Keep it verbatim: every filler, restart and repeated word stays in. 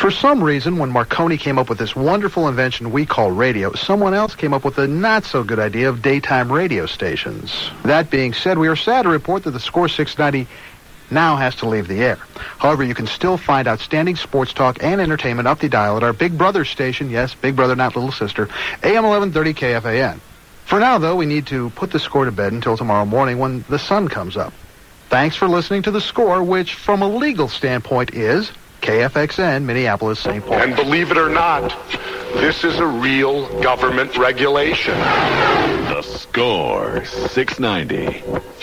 For some reason, when Marconi came up with this wonderful invention we call radio, someone else came up with a not-so-good idea of daytime radio stations. That being said, we are sad to report that the Score six ninety now has to leave the air. However, you can still find outstanding sports talk and entertainment up the dial at our Big Brother station, yes, Big Brother, not Little Sister, A M eleven thirty K F A N. For now, though, we need to put the Score to bed until tomorrow morning when the sun comes up. Thanks for listening to the Score, which, from a legal standpoint, is K F X N, Minneapolis, Saint Paul. And believe it or not, this is a real government regulation. The Score six ninety.